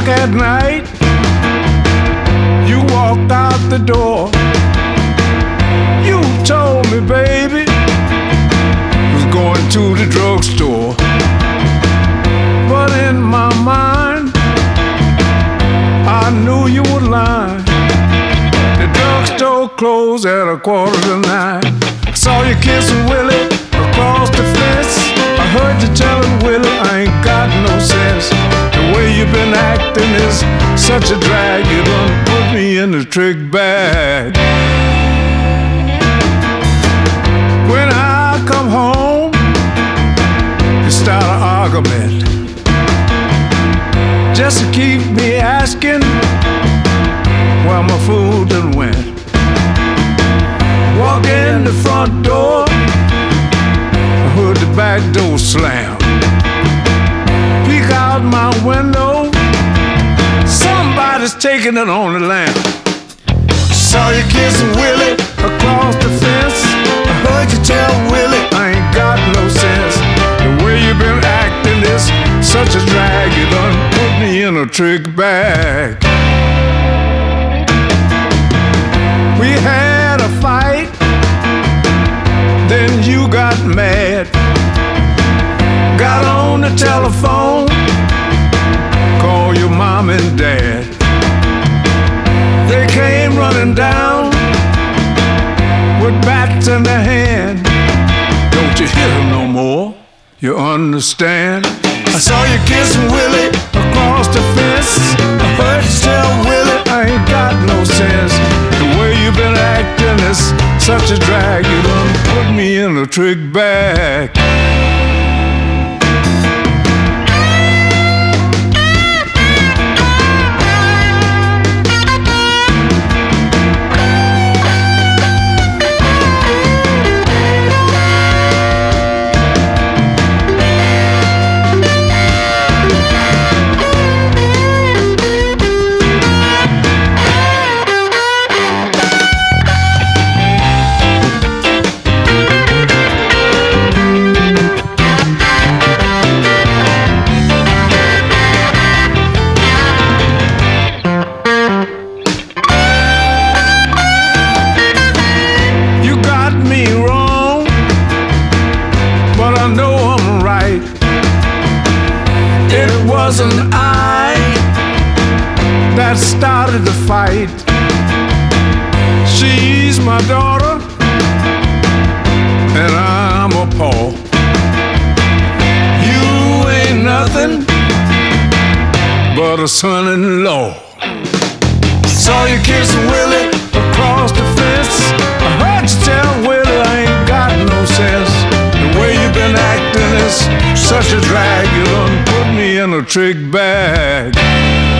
o'clock at night, you walked out the door. You told me, baby, you was going to the drugstore. But in my mind, I knew you were lying. The drugstore closed at 8:45. I saw you kissing Willie across the fence. I heard you telling Willie I ain't got no sense. The way you've been acting is such a drag. You done put me in the trick bag. When I come home, you start an argument just to keep me asking where my food done went. Walk in the front door, I heard the back door slam. Peek out my window, somebody's taking it on the lamp. Saw you kissing Willie across the fence. I heard you tell Willie I ain't got no sense. The way you been acting is such a drag. You done put me in a trick bag. We had a fight, then you got mad. Got on the telephone, call your mom and dad. They came running down with bats in their hand. Don't you hear them no more? You understand? I saw you kissing Willie across the fence. I heard you tell Willie I ain't got no sense. The way you been acting is such a drag. You done put me in a trick bag. Wasn't I that started the fight? She's my daughter and I'm a paw. You ain't nothing but a son-in-law. Saw you kissing Willie across the fence. I heard you tell Willie I ain't got no sense. The way you been acting is such a drag. You done put me in a trick bag.